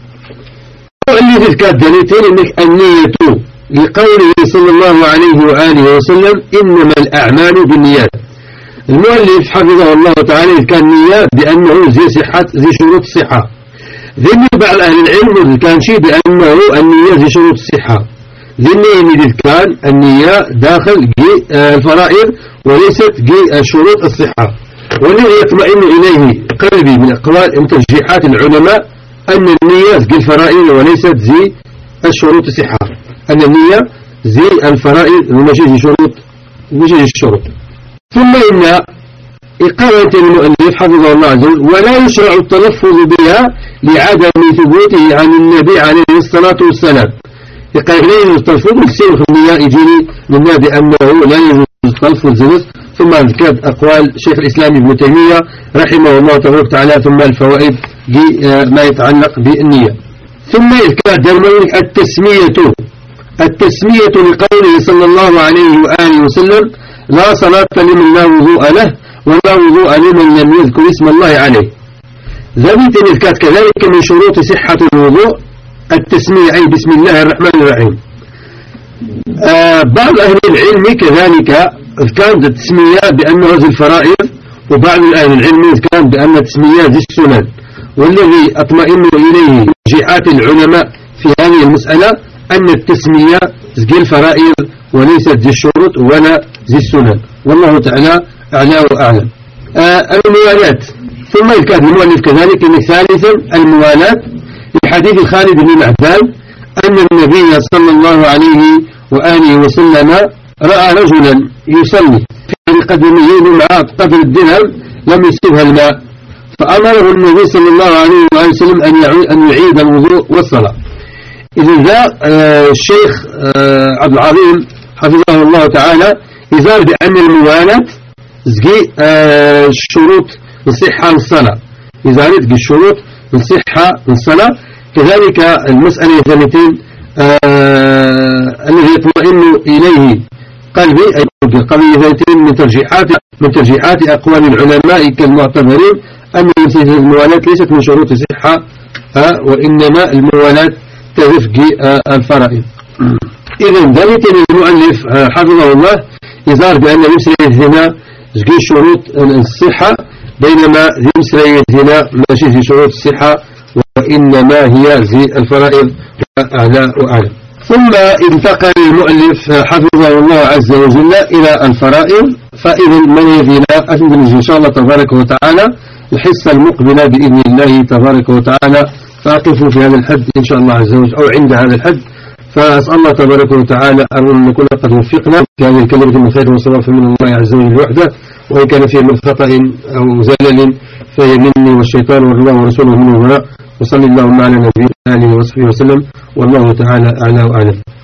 اللي تلك الدليلتين انك النية لقوله صلى الله عليه وآله وسلم إنما الأعمال بالنيات. المؤلف حفظه الله تعالى كان نية بأنه زي صحة زي شروط الصحة. ذني بعض أهل العلم كان شيء بأنه النية زي شروط الصحة. ذني كان النية داخل الفرائض وليست شروط الصحة. والذي يطمئن إليه قلبي من أقوال وترجيحات العلماء أن النية زي الفرائض وليست زي الشروط الصحة، أن النية زي الفرائض ومشي شروط ومشي الشروط. ثم إن إقامة المؤلف حفظه الله عز وجل ولا يشرع التلفظ بها لعدم ثبوته عن النبي عليه الصلاة والسلام. يقال لا يجوز التلفظ بالسير النية يجيني من بأنه لا يجوز التلفظ زلس. ثم ذكرت أقوال شيخ الإسلام ابن تيمية رحمه الله تبارك وتعالى ثم الفوائد ما يتعلق بالنية. ثم إذكار التسمية التسمية لقوله صلى الله عليه وآله وسلم لا صلاة لمن لا وضوء له ولا وضوء لمن لم يذكر اسم الله عليه. ذلك إذكار كذلك من شروط صحة الوضوء التسمية أي بسم الله الرحمن الرحيم. آه بعض أهل العلم كذلك كانت التسمية بأنه ذي الفرائض وبعض أهل العلم كان بأن التسمية ذي السنن. والذي أطمئن إليه جهات العلماء في هذه المسألة أن التسمية زي الفرائض وليست زي الشروط ولا زي السنن والله تعالى أعلى وأعلم. آه الموالاة. ثم يذكر المؤلف كذلك إن ثالثا الموالاة لحديث خالد بن معدان أن النبي صلى الله عليه وآله وسلم رأى رجلا يصلي في قدمه مع قدر الدرهم لم يصبها الماء فأمره النبي صلى الله عليه وآله وسلم أن يعيد الوضوء والصلاة. إذن ذا آه الشيخ آه عبد العظيم حفظه الله تعالى يزار بأن الموالاة زي آه شروط الصحة للصلاة يزارت الشروط الصحة للصلاة. كذلك المسألة الثانيتين آه الذي يطمئن إليه قلبي أي قضية ثانيتين من ترجيحات من ترجيحات أقوال العلماء كالمعتبرين أن الموالاة ليست من شروط الصحة آه وإنما الموالاة ترفق آه الفرائض. إذن ذلك المؤلف آه حفظه الله يظهر بأن يمسري الزنا زي شروط الصحة بينما يمسري الزنا ماشي في شروط الصحة وإنما هي زي الفرائض أعلى وأعلى. ثم انتقل المؤلف حفظه الله عز وجل إلى الفرائض. فإذا من يذينا أتندمج إن شاء الله تبارك وتعالى الحصة المقبلة بإذن الله تبارك وتعالى فأقفوا في هذا الحد إن شاء الله عز وجل أو عند هذا الحد. فأسأل الله تبارك وتعالى أن نكون قد وفقنا في هذه الكلمة من خير وصواب من الله عز وجل وحده وإن كان فيه من خطأ أو زلل فهي مني والشيطان والله ورسوله منه وراء. وصلى اللهم على نبينا آله وصحبه وسلم والله تعالى أعلى وأعلم.